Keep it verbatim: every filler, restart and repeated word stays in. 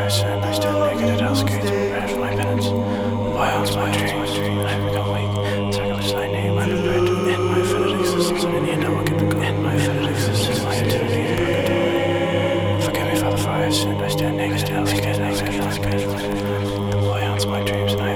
I sin, I stand naked at hell's gates, prepare for my penance. Why else my dreams, I have become weak. Sacrifice thy name, I prepare to end my finite existence, and in the end I will get to end my finite existence, my eternity in purgatory. Forgive me, Father, for I have sinned, I stand naked at hell's gates, prepare for my penance. Why else my dreams, and I